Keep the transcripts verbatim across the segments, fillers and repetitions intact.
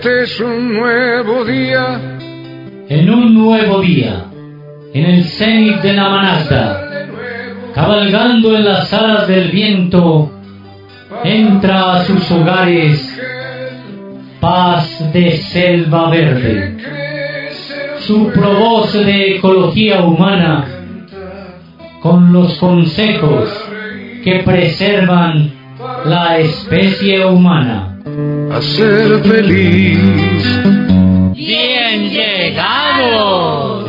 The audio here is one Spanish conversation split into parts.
Este es un nuevo día. En un nuevo día, en el cenit de la Managda, cabalgando en las alas del viento, entra a sus hogares Paz de Selva Verde. Su provoz de ecología humana, con los consejos que preservan la especie humana. A ser feliz. ¡Bien llegados!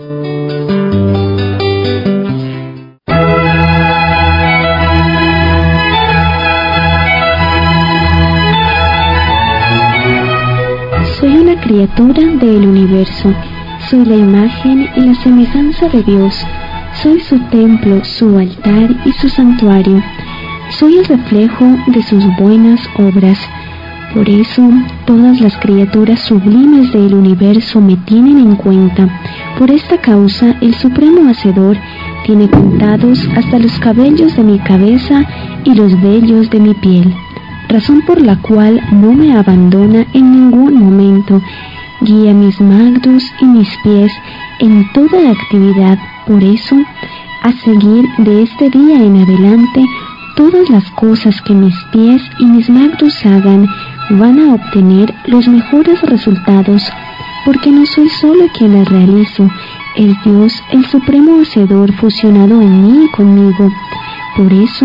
Soy una criatura del universo. Soy la imagen y la semejanza de Dios. Soy su templo, su altar y su santuario. Soy el reflejo de sus buenas obras. Por eso, todas las criaturas sublimes del universo me tienen en cuenta. Por esta causa, el Supremo Hacedor tiene contados hasta los cabellos de mi cabeza y los vellos de mi piel, razón por la cual no me abandona en ningún momento. Guía mis magdos y mis pies en toda actividad. Por eso, a seguir de este día en adelante, todas las cosas que mis pies y mis magdos hagan van a obtener los mejores resultados, porque no soy solo quien las realizo, es Dios, el Supremo Hacedor, fusionado en mí y conmigo. Por eso,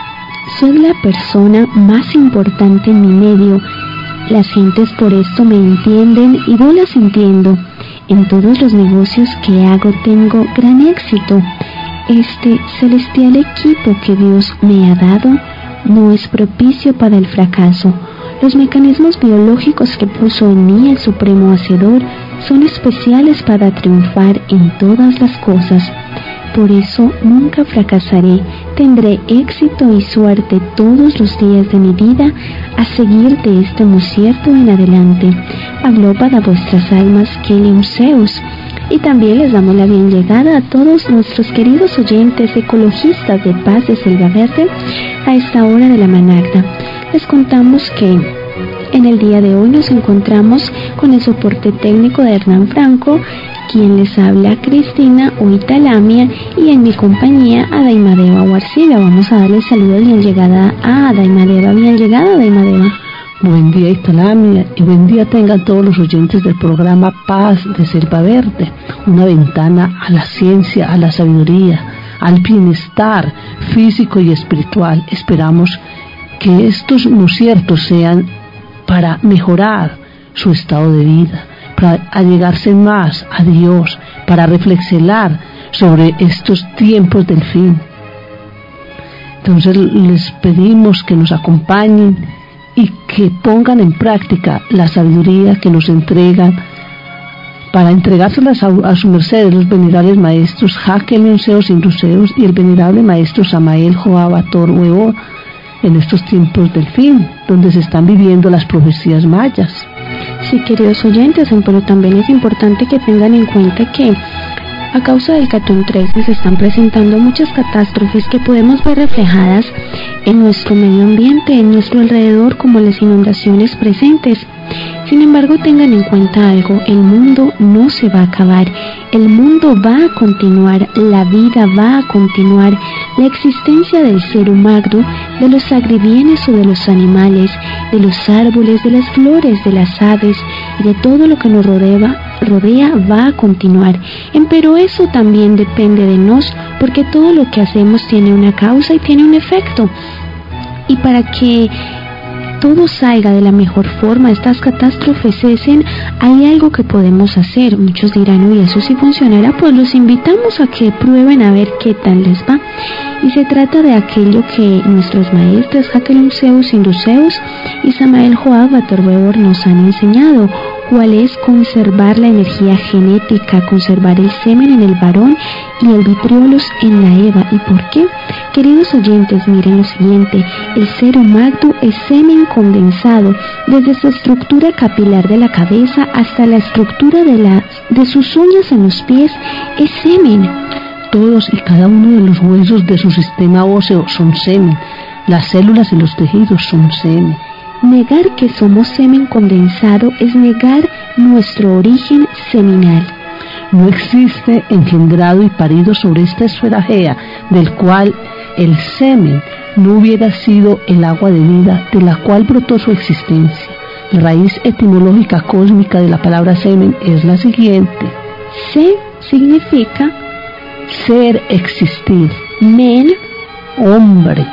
soy la persona más importante en mi medio. Las gentes por esto me entienden y yo las entiendo. En todos los negocios que hago tengo gran éxito. Este celestial equipo que Dios me ha dado no es propicio para el fracaso. Los mecanismos biológicos que puso en mí el Supremo Hacedor son especiales para triunfar en todas las cosas. Por eso nunca fracasaré, tendré éxito y suerte todos los días de mi vida a seguir de este musierto en adelante. Habló para vuestras almas Kelium Zeus. Y también les damos la bien llegada a todos nuestros queridos oyentes ecologistas de Paz de Selva Verde a esta hora de la Managda. Les contamos que en el día de hoy nos encontramos con el soporte técnico de Hernán Franco, quien les habla Cristina Oitalamia, y en mi compañía Adaimadeva Huarcila. Vamos a darle saludos bien llegada a Adaimadeva. Bien llegada, Adaimadeva. Buen día, Italamia, y buen día tengan todos los oyentes del programa Paz de Selva Verde, una ventana a la ciencia, a la sabiduría, al bienestar físico y espiritual. Esperamos que estos conciertos sean para mejorar su estado de vida, para allegarse más a Dios, para reflexionar sobre estos tiempos del fin. Entonces les pedimos que nos acompañen y que pongan en práctica la sabiduría que nos entregan para entregárselas a, a su merced los venerables maestros Hakel Zeus Induceus y el venerable maestro Samael Joabator Huevo en estos tiempos del fin, donde se están viviendo las profecías mayas. Sí, queridos oyentes, pero también es importante que tengan en cuenta que a causa del Catón trece se están presentando muchas catástrofes que podemos ver reflejadas en nuestro medio ambiente, en nuestro alrededor, como las inundaciones presentes. Sin embargo, tengan en cuenta algo: el mundo no se va a acabar, el mundo va a continuar, la vida va a continuar, la existencia del ser humano, de los agribienes o de los animales, de los árboles, de las flores, de las aves y de todo lo que nos rodea, rodea va a continuar. Pero eso también depende de nos, porque todo lo que hacemos tiene una causa y tiene un efecto. Y para que todo salga de la mejor forma, estas catástrofes cesen, hay algo que podemos hacer. Muchos dirán, uy, eso sí funcionará. Pues los invitamos a que prueben a ver qué tal les va. Y se trata de aquello que nuestros maestros Hakel Zeus Induceus y Samael Joabator Huevo nos han enseñado, cuál es conservar la energía genética, conservar el semen en el varón y el vitriolus en la Eva. ¿Y por qué? Queridos oyentes, miren lo siguiente: el ser humano es semen condensado, desde su estructura capilar de la cabeza hasta la estructura de, la, de sus uñas en los pies, es semen. Todos y cada uno de los huesos de su sistema óseo son semen, las células y los tejidos son semen, Negar que somos semen condensado es negar nuestro origen seminal. No existe engendrado y parido sobre esta esfera gea, del cual el semen no hubiera sido el agua de vida de la cual brotó su existencia. La raíz etimológica cósmica de la palabra semen es la siguiente. Se significa ser, existir. Men, hombre.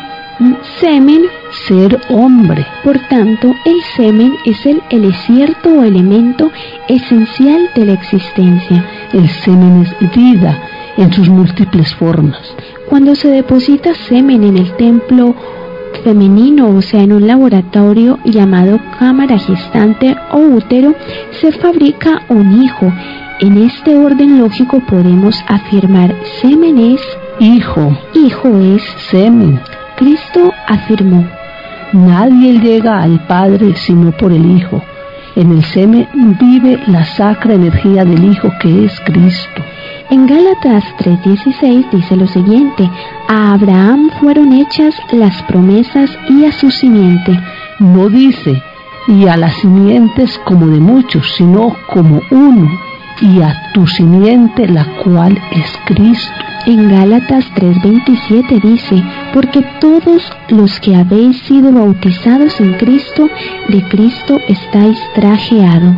Semen, ser hombre. Por tanto, el semen es el elecierto o elemento esencial de la existencia. El semen es vida en sus múltiples formas. Cuando se deposita semen en el templo femenino, o sea, en un laboratorio llamado cámara gestante o útero, se fabrica un hijo. En este orden lógico podemos afirmar semen es hijo, hijo es semen. Cristo afirmó: nadie llega al Padre sino por el Hijo. En el semen vive la sacra energía del Hijo que es Cristo. En Gálatas tres dieciséis dice lo siguiente: a Abraham fueron hechas las promesas y a su simiente. No dice y a las simientes como de muchos, sino como uno, y a tu simiente, la cual es Cristo. En Gálatas tres veintisiete dice: porque todos los que habéis sido bautizados en Cristo, de Cristo estáis trajeado.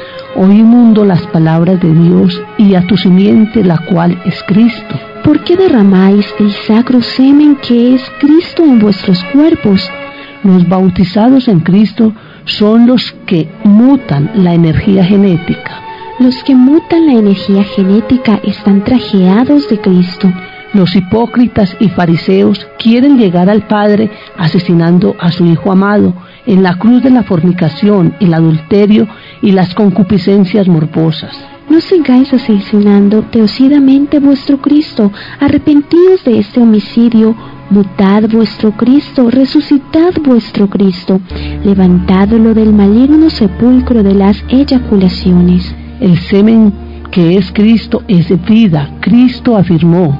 Oí mundo las palabras de Dios, y a tu simiente, la cual es Cristo. ¿Por qué derramáis el sacro semen que es Cristo en vuestros cuerpos? Los bautizados en Cristo son los que mutan la energía genética. Los que mutan la energía genética están trajeados de Cristo. Los hipócritas y fariseos quieren llegar al Padre asesinando a su Hijo amado en la cruz de la fornicación, el adulterio y las concupiscencias morbosas. No sigáis asesinando teocidamente vuestro Cristo. Arrepentíos de este homicidio. Mutad vuestro Cristo, resucitad vuestro Cristo, levantadlo del maligno sepulcro de las eyaculaciones. El semen que es Cristo es vida. Cristo afirmó: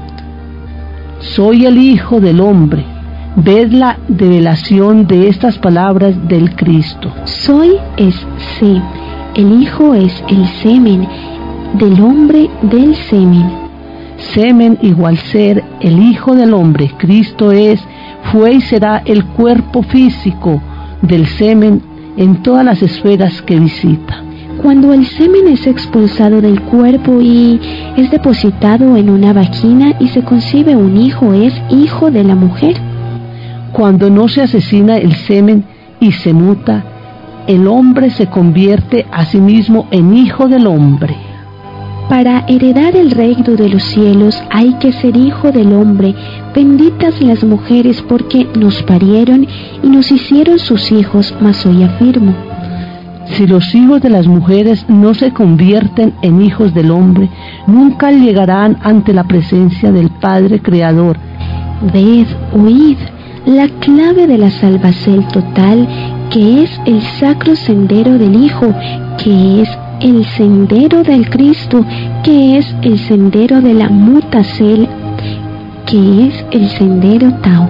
soy el Hijo del Hombre. Ved la develación de estas palabras del Cristo. Soy es se, el Hijo es el semen, del hombre del semen. Semen igual ser, el Hijo del Hombre. Cristo es, fue y será el cuerpo físico del semen en todas las esferas que visita. Cuando el semen es expulsado del cuerpo y es depositado en una vagina y se concibe un hijo, es hijo de la mujer. Cuando no se asesina el semen y se muta, el hombre se convierte a sí mismo en hijo del hombre. Para heredar el reino de los cielos hay que ser hijo del hombre. Benditas las mujeres porque nos parieron y nos hicieron sus hijos, mas hoy afirmo: si los hijos de las mujeres no se convierten en hijos del hombre, nunca llegarán ante la presencia del Padre Creador. Ved, oíd, la clave de la salvación total, que es el sacro sendero del Hijo, que es el sendero del Cristo, que es el sendero de la mutacel, que es el sendero Tao.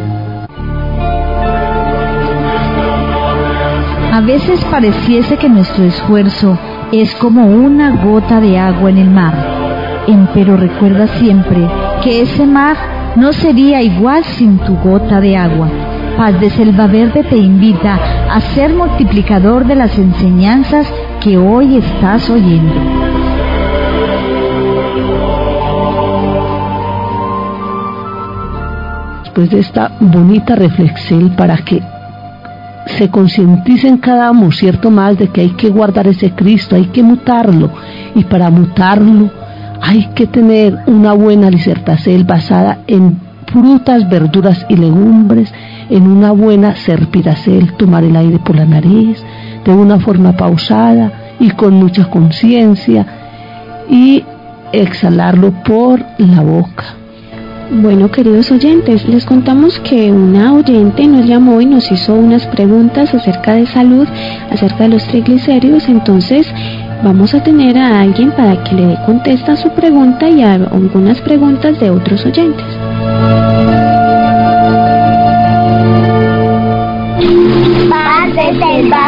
A veces pareciese que nuestro esfuerzo es como una gota de agua en el mar, empero recuerda siempre que ese mar no sería igual sin tu gota de agua. Paz de Selva Verde te invita a ser multiplicador de las enseñanzas que hoy estás oyendo. Después de esta bonita reflexión, para que se concienticen cada uno, cierto más, de que hay que guardar ese Cristo, hay que mutarlo, y para mutarlo hay que tener una buena licertacel basada en frutas, verduras y legumbres, en una buena serpiracel, tomar el aire por la nariz, de una forma pausada y con mucha conciencia, y exhalarlo por la boca. Bueno, queridos oyentes, les contamos que una oyente nos llamó y nos hizo unas preguntas acerca de salud, acerca de los triglicéridos. Entonces vamos a tener a alguien para que le dé contesta a su pregunta y a algunas preguntas de otros oyentes. Paz de Selva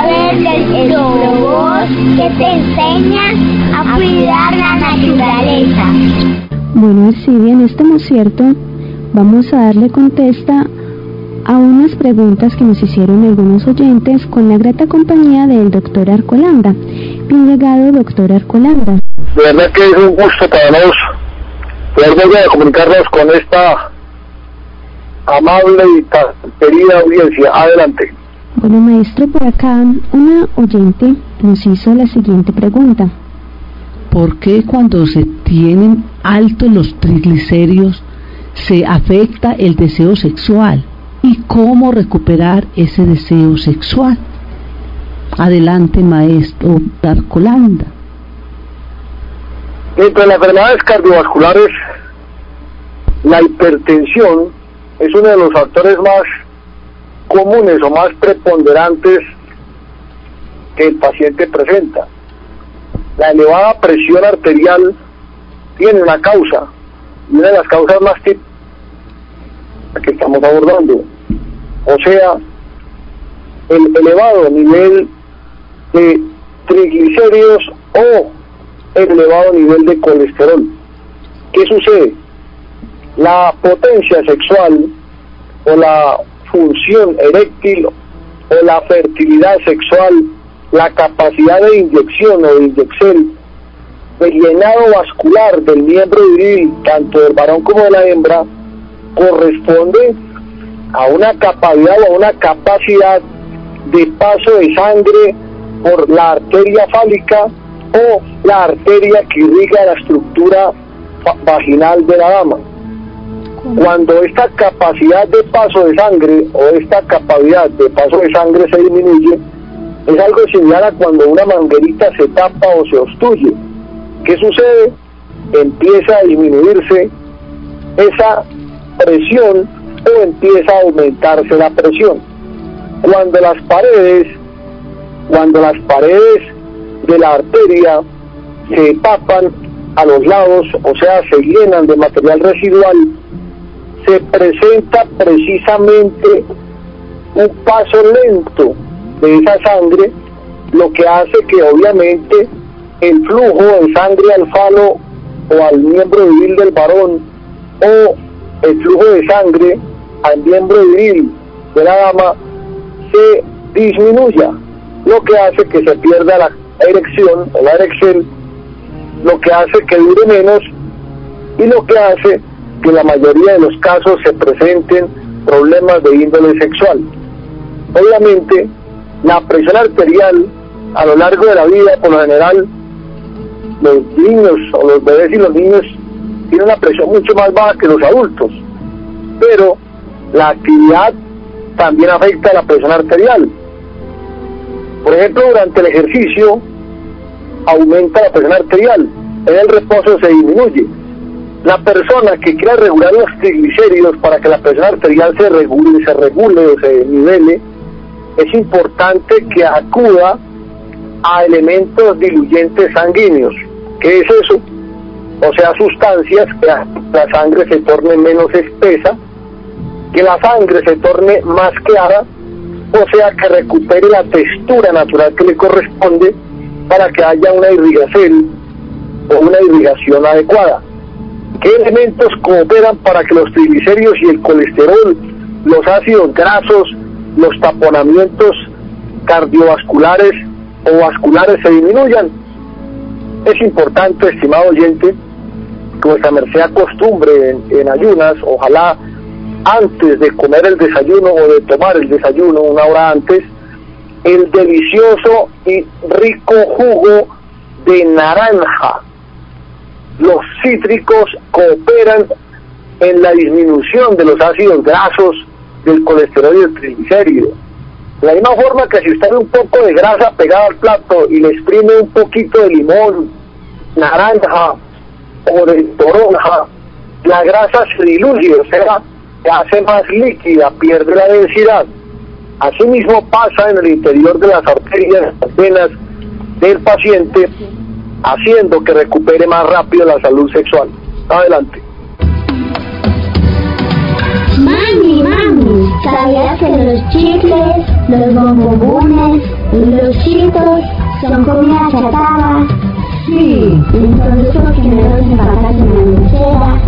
enseña a cuidar la naturaleza. Bueno, Alcidia, en este Mocierto vamos a darle contesta a unas preguntas que nos hicieron algunos oyentes con la grata compañía del doctor Arcolanda. Bien llegado, doctor Arcolanda. De verdad que es un gusto para nosotros poder volver a comunicarnos con esta amable y tan querida audiencia. Adelante. Bueno, maestro, por acá una oyente nos hizo la siguiente pregunta. ¿Por qué cuando se tienen altos los triglicéridos se afecta el deseo sexual? ¿Y cómo recuperar ese deseo sexual? Adelante, maestro Arcolanda. Entre las enfermedades cardiovasculares, la hipertensión es uno de los factores más comunes o más preponderantes que el paciente presenta. La elevada presión arterial tiene una causa, y una de las causas más típicas que estamos abordando, o sea, el elevado nivel de triglicéridos o el elevado nivel de colesterol. ¿Qué sucede? La potencia sexual o la función eréctil o la fertilidad sexual, la capacidad de inyección o de inyección, de llenado vascular del miembro viril, tanto del varón como de la hembra, corresponde a una capacidad o a una capacidad de paso de sangre por la arteria fálica o la arteria que irriga la estructura vaginal de la dama. Cuando esta capacidad de paso de sangre o esta capacidad de paso de sangre se disminuye, es algo similar a cuando una manguerita se tapa o se obstruye. ¿Qué sucede? Empieza a disminuirse esa presión o empieza a aumentarse la presión. Cuando las paredes, cuando las paredes de la arteria se tapan a los lados, o sea, se llenan de material residual, se presenta precisamente un paso lento de esa sangre, lo que hace que obviamente el flujo de sangre al falo o al miembro viril del varón o el flujo de sangre al miembro viril de la dama se disminuya, lo que hace que se pierda la erección o la erección, lo que hace que dure menos y lo que hace que en la mayoría de los casos se presenten problemas de índole sexual. Obviamente, la presión arterial a lo largo de la vida, por lo general, los niños o los bebés y los niños tienen una presión mucho más baja que los adultos, pero la actividad también afecta a la presión arterial. Por ejemplo, durante el ejercicio aumenta la presión arterial, en el reposo se disminuye. La persona que quiera regular los triglicéridos para que la presión arterial se regule, se regule o se nivele, es importante que acuda a elementos diluyentes sanguíneos. ¿Qué es eso? O sea, sustancias que la sangre se torne menos espesa, que la sangre se torne más clara, o sea, que recupere la textura natural que le corresponde para que haya una irrigación o una irrigación adecuada. ¿Qué elementos cooperan para que los triglicéridos y el colesterol, los ácidos grasos, los taponamientos cardiovasculares o vasculares se disminuyan? Es importante, estimado oyente, que vuestra merced acostumbre en, en ayunas, ojalá antes de comer el desayuno o de tomar el desayuno una hora antes, el delicioso y rico jugo de naranja. Los cítricos cooperan en la disminución de los ácidos grasos, del colesterol y del triglicérido. De la misma forma que si usted ve un poco de grasa pegada al plato y le exprime un poquito de limón, naranja o de toronja, la grasa se diluye, o sea, se hace más líquida, pierde la densidad. Asimismo pasa en el interior de las arterias, las venas del paciente, haciendo que recupere más rápido la salud sexual. Adelante. Mami, mami, ¿sabías que los chicles, los bombones y los chitos son comida chatarra? Sí, entonces ¿por qué no nos empatas en la lechera?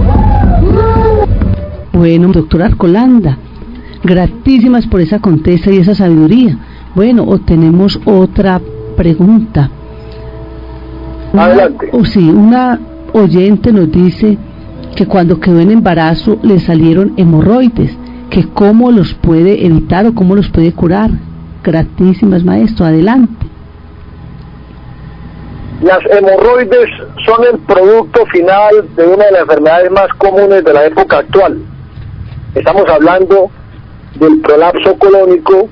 Bueno, doctora Arcolanda, gratísimas por esa contesta y esa sabiduría. Bueno, o tenemos otra pregunta. Una, Adelante. o sí, una oyente nos dice que cuando quedó en embarazo le salieron hemorroides, que cómo los puede evitar o cómo los puede curar. Gratísimas, maestro, adelante. Las hemorroides son el producto final de una de las enfermedades más comunes de la época actual. Estamos hablando del prolapso colónico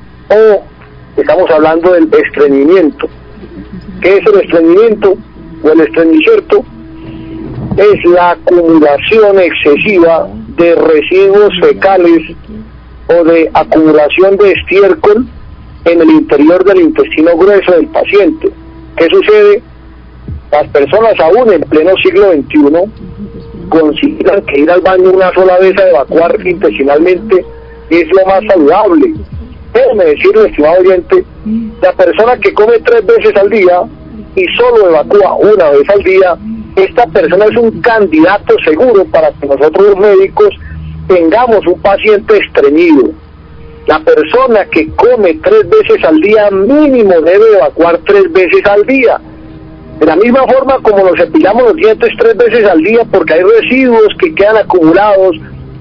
o estamos hablando del estreñimiento. ¿Qué es el estreñimiento o el estreñimiento? Es la acumulación excesiva de residuos fecales o de acumulación de estiércol en el interior del intestino grueso del paciente. ¿Qué sucede? Las personas aún en pleno siglo veintiuno consideran que ir al baño una sola vez a evacuar intestinalmente es lo más saludable. Déjeme decirle, estimado oyente, la persona que come tres veces al día y solo evacúa una vez al día, esta persona es un candidato seguro para que nosotros los médicos tengamos un paciente estreñido. La persona que come tres veces al día mínimo debe evacuar tres veces al día. De la misma forma como nos cepillamos los dientes tres veces al día porque hay residuos que quedan acumulados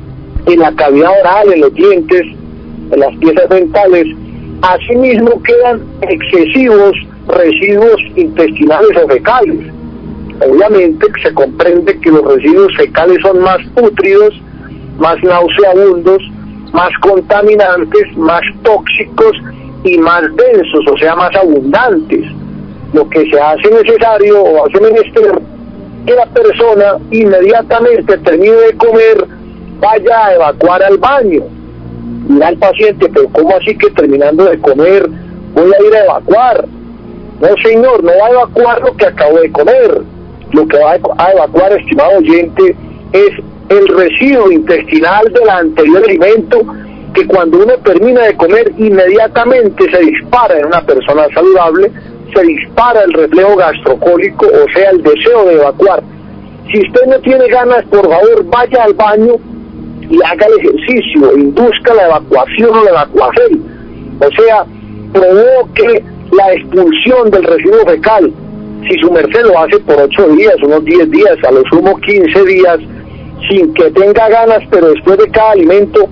en la cavidad oral, en los dientes, en las piezas dentales, asimismo quedan excesivos residuos intestinales o fecales. Obviamente se comprende que los residuos fecales son más pútridos, más nauseabundos, más contaminantes, más tóxicos y más densos, o sea, más abundantes. Lo que se hace necesario o hace menester que la persona inmediatamente termine de comer vaya a evacuar al baño. Mira al paciente, pero ¿cómo así que terminando de comer voy a ir a evacuar? No, señor, no va a evacuar lo que acabo de comer. Lo que va a evacuar, estimado oyente, es el residuo intestinal del anterior alimento, que cuando uno termina de comer inmediatamente se dispara en una persona saludable, se dispara el reflejo gastrocólico, o sea, el deseo de evacuar. Si usted no tiene ganas, por favor, vaya al baño y haga el ejercicio, induzca la evacuación o la evacuación, o sea, provoque la expulsión del residuo fecal. Si su merced lo hace por ocho días, unos diez días, a lo sumo quince días, sin que tenga ganas, pero después de cada alimento,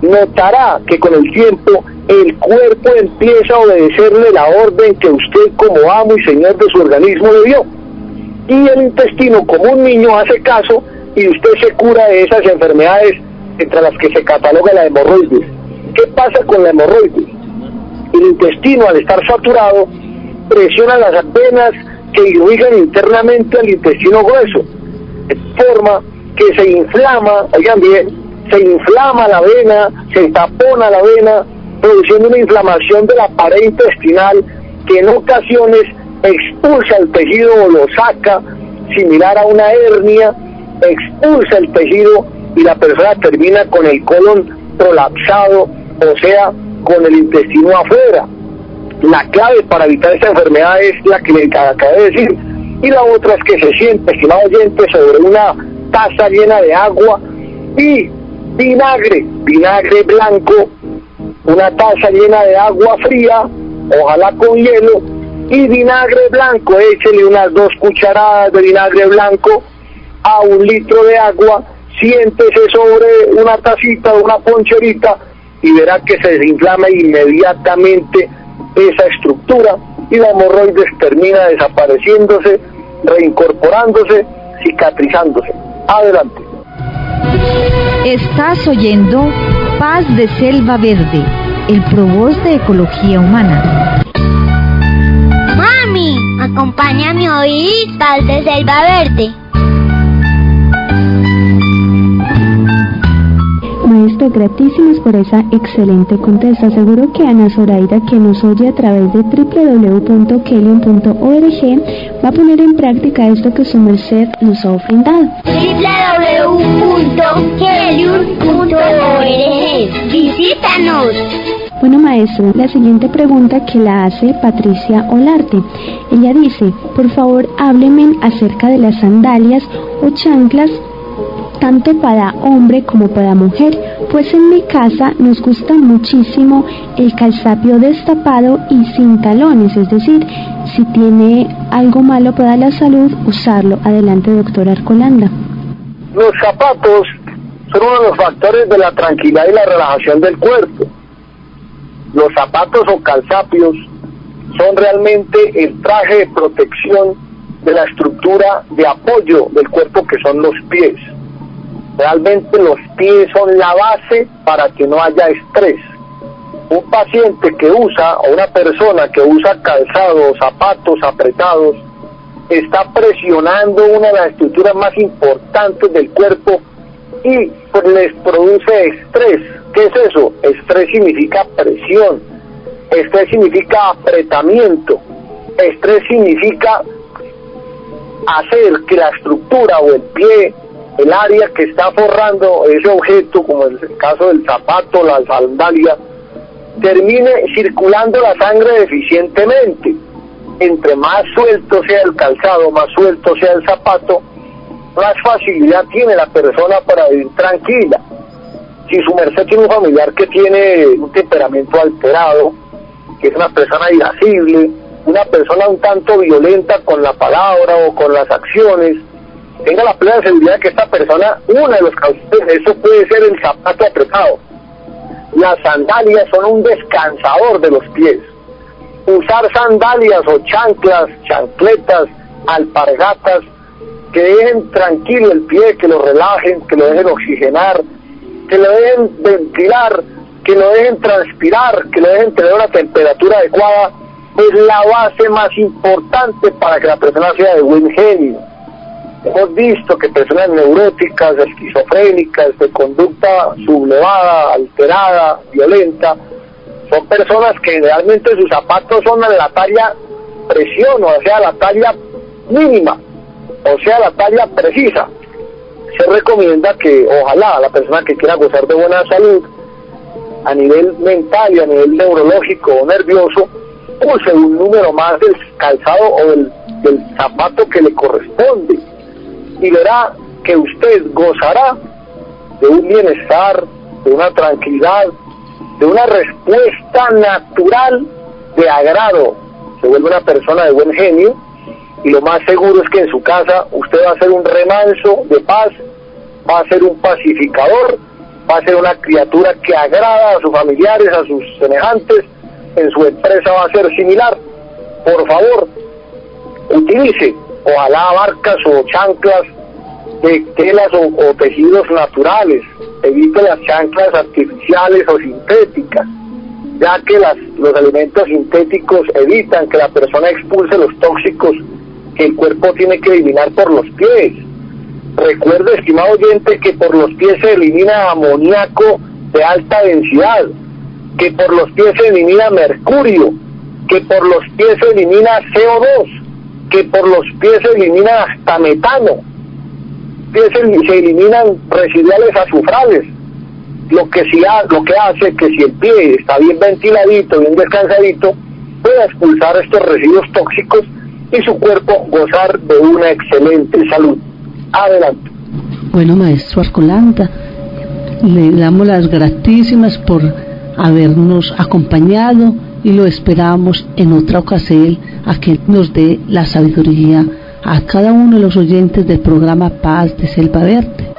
notará que con el tiempo el cuerpo empieza a obedecerle la orden que usted como amo y señor de su organismo le dio. Y el intestino, como un niño, hace caso y usted se cura de esas enfermedades entre las que se cataloga la hemorroides. ¿Qué pasa con la hemorroides? El intestino, al estar saturado, presiona las venas que irrigan internamente al intestino grueso, de forma que se inflama, oigan bien, se inflama la vena, se tapona la vena, produciendo una inflamación de la pared intestinal que en ocasiones expulsa el tejido o lo saca, similar a una hernia, expulsa el tejido y la persona termina con el colon prolapsado, o sea, con el intestino afuera. La clave para evitar esta enfermedad es la que le acabé de decir, y la otra es que se siente, estimado oyente, sobre una taza llena de agua y vinagre, vinagre blanco, una taza llena de agua fría, ojalá con hielo, y vinagre blanco, échele unas dos cucharadas de vinagre blanco a un litro de agua, siéntese sobre una tacita o una poncherita y verá que se desinflama inmediatamente esa estructura y la hemorroides termina desapareciéndose, reincorporándose, cicatrizándose. Adelante. Estás oyendo Paz de Selva Verde, el Provost de Ecología Humana. Mami, acompáñame a oír Paz de Selva Verde. Maestro, gratísimos por esa excelente contesta. Seguro que Ana Zoraida, que nos oye a través de doble u doble u doble u punto kelion punto org, va a poner en práctica esto que su merced nos ha ofrendado. doble u doble u doble u punto kelion punto org. Visítanos. Bueno, maestro. maestro, la siguiente pregunta que la hace Patricia Olarte. Ella dice, por favor, hábleme acerca de las sandalias o chanclas, tanto para hombre como para mujer, pues en mi casa nos gusta muchísimo el calzapio destapado y sin talones, es decir, si tiene algo malo para la salud, usarlo. Adelante, doctor Arcolanda. Los zapatos son uno de los factores de la tranquilidad y la relajación del cuerpo. Los zapatos o calzapios son realmente el traje de protección de la estructura de apoyo del cuerpo, que son los pies. Realmente los pies son la base para que no haya estrés. Un paciente que usa, o una persona que usa calzado o zapatos apretados, está presionando una de las estructuras más importantes del cuerpo y pues, les produce estrés. ¿Qué es eso? Estrés significa presión, estrés significa apretamiento, estrés significa hacer que la estructura o el pie, el área que está forrando ese objeto, como en el caso del zapato, la sandalia, termine circulando la sangre eficientemente. Entre más suelto sea el calzado, más suelto sea el zapato, más facilidad tiene la persona para vivir tranquila. Si su merced tiene un familiar que tiene un temperamento alterado, que es una persona irascible, una persona un tanto violenta con la palabra o con las acciones, tenga la plena seguridad de que esta persona, una de los causantes de eso puede ser el zapato apretado. Las sandalias son un descansador de los pies. Usar sandalias o chanclas, chancletas, alpargatas, que dejen tranquilo el pie, que lo relajen, que lo dejen oxigenar, que lo dejen ventilar, que lo dejen transpirar, que lo dejen tener una temperatura adecuada, es la base más importante para que la persona sea de buen genio. Hemos visto que personas neuróticas, esquizofrénicas, de conducta sublevada, alterada, violenta, son personas que generalmente sus zapatos son de la talla presión, o sea, la talla mínima, o sea, la talla precisa. Se recomienda que, ojalá, la persona que quiera gozar de buena salud, a nivel mental y a nivel neurológico o nervioso, use un número más del calzado o del, del zapato que le corresponde, y verá que usted gozará de un bienestar, de una tranquilidad, de una respuesta natural de agrado. Se vuelve una persona de buen genio, y lo más seguro es que en su casa usted va a ser un remanso de paz, va a ser un pacificador, va a ser una criatura que agrada a sus familiares, a sus semejantes. En su empresa va a ser similar. Por favor, utilice, ojalá, abarcas o chanclas de telas o, o tejidos naturales. Evite las chanclas artificiales o sintéticas, ya que las, los alimentos sintéticos evitan que la persona expulse los tóxicos que el cuerpo tiene que eliminar por los pies. Recuerde, estimado oyente, que por los pies se elimina amoníaco de alta densidad, que por los pies se elimina mercurio, que por los pies se elimina C O dos, que por los pies se elimina hasta metano. Pies se eliminan residuales azufrales, lo que, si ha, lo que hace que si el pie está bien ventiladito, bien descansadito, pueda expulsar estos residuos tóxicos y su cuerpo gozar de una excelente salud. Adelante. Bueno, maestro Arcolanda, le damos las gratísimas por habernos acompañado y lo esperamos en otra ocasión a que nos dé la sabiduría a cada uno de los oyentes del programa Paz de Selva Verde.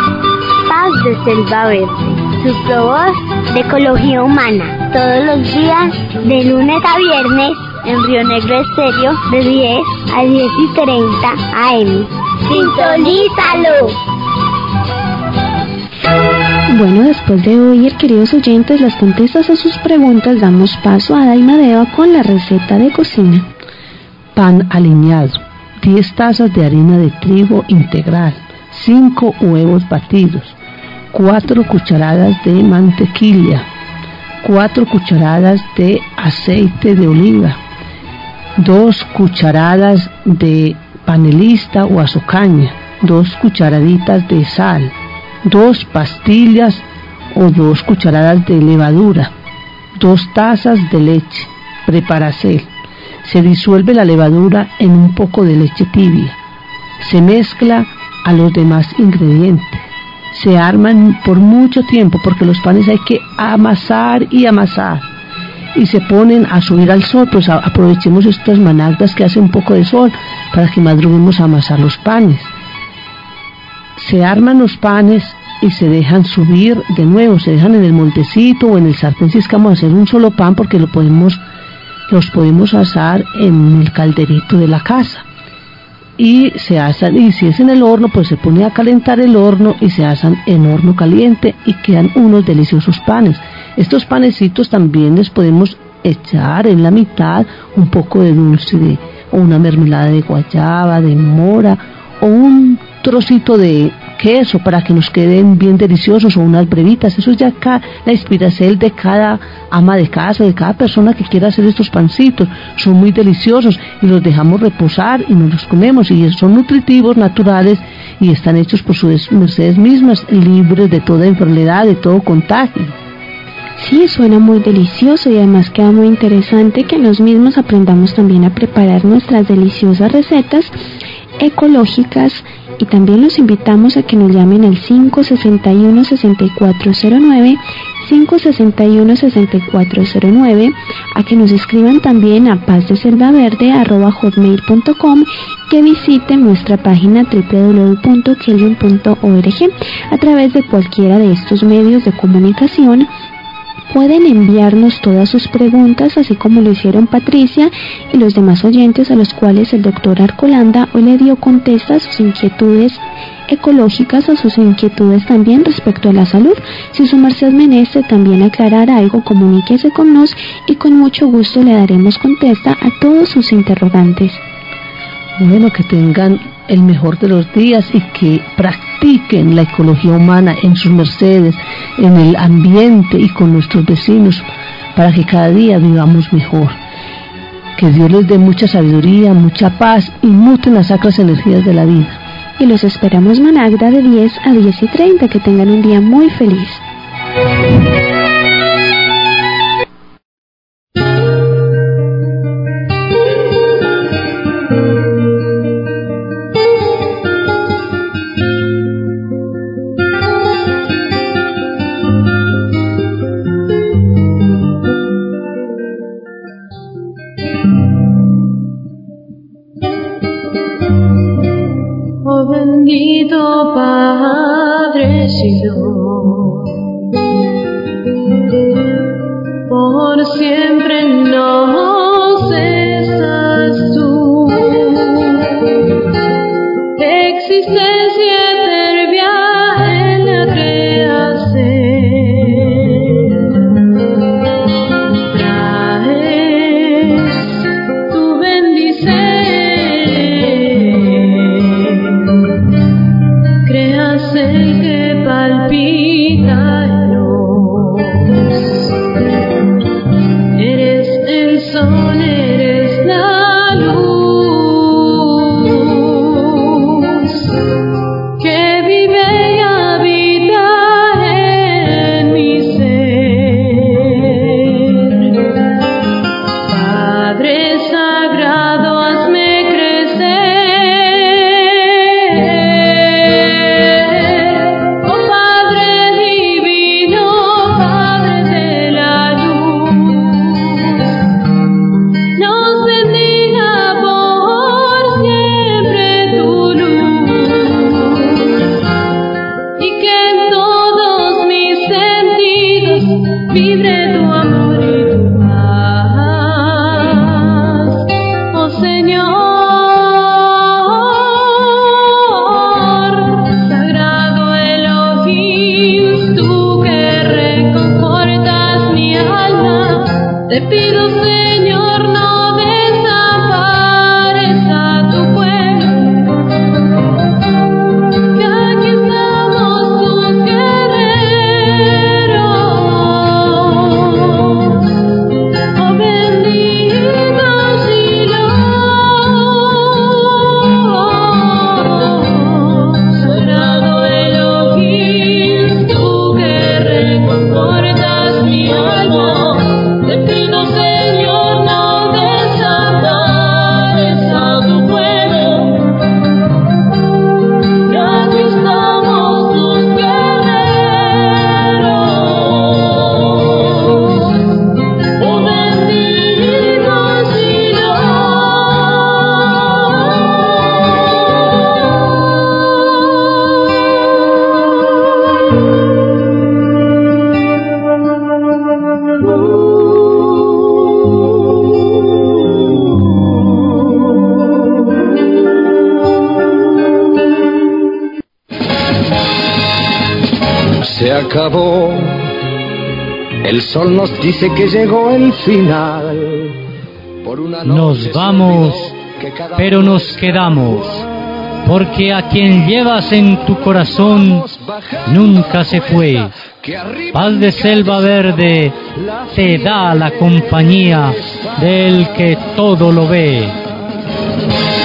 Paz de Selva Verde, su probos de ecología humana, todos los días de lunes a viernes en Río Negro Estéreo de diez a diez y treinta a eme. ¡Sintonízalo! Bueno, después de oír, queridos oyentes, las contestas a sus preguntas, damos paso a Daima Deva con la receta de cocina. Pan aliñado, diez tazas de harina de trigo integral, cinco huevos batidos, cuatro cucharadas de mantequilla, cuatro cucharadas de aceite de oliva, dos cucharadas de panelista o azucaña, dos cucharaditas de sal, dos pastillas o dos cucharadas de levadura, dos tazas de leche, preparacel. Se disuelve la levadura en un poco de leche tibia. Se mezcla a los demás ingredientes. Se arman por mucho tiempo porque los panes hay que amasar y amasar. Y se ponen a subir al sol, pues aprovechemos estas managdas que hace un poco de sol para que madruguemos a amasar los panes. Se arman los panes y se dejan subir de nuevo, se dejan en el montecito o en el sartén si es que vamos a hacer un solo pan, porque lo podemos, los podemos asar en el calderito de la casa. Y se asan, y si es en el horno, pues se pone a calentar el horno y se asan en horno caliente y quedan unos deliciosos panes. Estos panecitos también les podemos echar en la mitad un poco de dulce de, o una mermelada de guayaba, de mora, o un trocito de queso para que nos queden bien deliciosos, o unas brevitas. Eso es ya acá la inspiración de cada ama de casa, de cada persona que quiera hacer estos pancitos. Son muy deliciosos y los dejamos reposar y nos los comemos, y son nutritivos, naturales, y están hechos por sus mercedes mismas, libres de toda enfermedad, de todo contagio. Sí, suena muy delicioso y además queda muy interesante que los mismos aprendamos también a preparar nuestras deliciosas recetas ecológicas, y también los invitamos a que nos llamen al cinco seis uno, seis cuatro cero nueve, cinco seis uno, seis cuatro cero nueve, a que nos escriban también a pazdeselvaverde arroba hotmail punto com, que visiten nuestra página doble u doble u doble u punto kelvin punto org. A través de cualquiera de estos medios de comunicación pueden enviarnos todas sus preguntas, así como lo hicieron Patricia y los demás oyentes a los cuales el doctor Arcolanda hoy le dio contesta a sus inquietudes ecológicas, a sus inquietudes también respecto a la salud. Si su merced menester también aclarar algo, comuníquese con nos y con mucho gusto le daremos contesta a todos sus interrogantes. Bueno, que tengan el mejor de los días y que practiquen la ecología humana en sus mercedes, en el ambiente y con nuestros vecinos, para que cada día vivamos mejor. Que Dios les dé mucha sabiduría, mucha paz y muten las sacras energías de la vida. Y los esperamos Managda de diez a diez y treinta. Que tengan un día muy feliz. Bendito Padrecito, por siempre nos estás tú, existencia eterna en la creación, traes tu bendición. El que palpita en nos, eres el sol, eres la luz que vive y habita en mi ser. Padre sagrado, hazme crecer. Vibre tu amor y tu paz, oh Señor, sagrado Elohim, tú que reconfortas mi alma, te pido, Señor, no desampares a tu pueblo, que aquí estamos tus guerreros. acabó. El sol nos dice que llegó el final. Por una Nos vamos, pero nos quedamos, porque a quien llevas en tu corazón nunca se fue. Paz de Selva Verde te da la compañía del que todo lo ve.